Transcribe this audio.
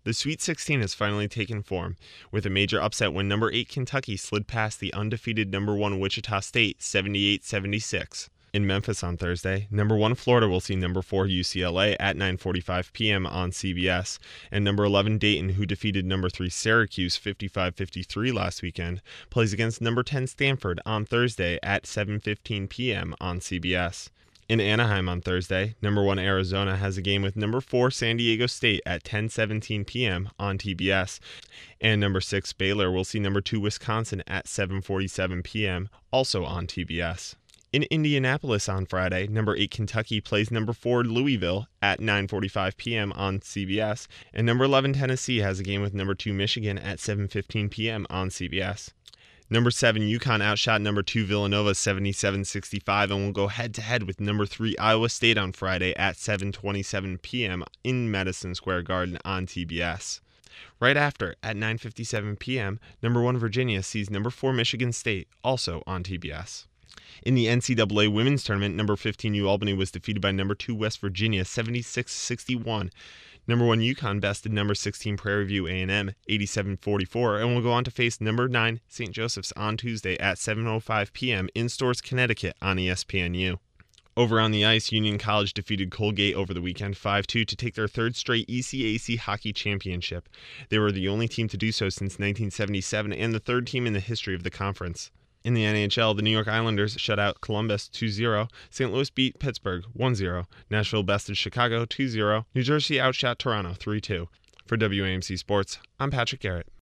The Sweet 16 has finally taken form, with a major upset when number 8 Kentucky slid past the undefeated number 1 Wichita State 78-76. In Memphis on Thursday, number 1 Florida will see number 4 UCLA at 9:45 p.m. on CBS, and number 11 Dayton, who defeated number 3 Syracuse 55-53 last weekend, plays against number 10 Stanford on Thursday at 7:15 p.m. on CBS. In Anaheim on Thursday, number 1 Arizona has a game with number 4 San Diego State at 10:17 p.m. on TBS, and number 6 Baylor will see number 2 Wisconsin at 7:47 p.m. also on TBS. In Indianapolis on Friday, number 8 Kentucky plays number 4 Louisville at 9:45 p.m. on CBS, and number 11 Tennessee has a game with number 2 Michigan at 7:15 p.m. on CBS. Number 7 UConn outshot number 2 Villanova 77-65 and will go head-to-head with number 3 Iowa State on Friday at 7:27 p.m. in Madison Square Garden on TBS. Right after, at 9:57 p.m., number 1 Virginia sees number 4 Michigan State, also on TBS. In the NCAA women's tournament, number 15 UAlbany was defeated by number 2 West Virginia 76-61. Number 1 UConn bested number 16 Prairie View A&M 87-44 and will go on to face number 9 St. Joseph's on Tuesday at 7:05 p.m. in Storrs, Connecticut on ESPNU. Over on the ice, Union College defeated Colgate over the weekend 5-2 to take their third straight ECAC hockey championship. They were the only team to do so since 1977 and the third team in the history of the conference. In the NHL, the New York Islanders shut out Columbus 2-0, St. Louis beat Pittsburgh 1-0, Nashville bested Chicago 2-0, New Jersey outshot Toronto 3-2. For WAMC Sports, I'm Patrick Garrett.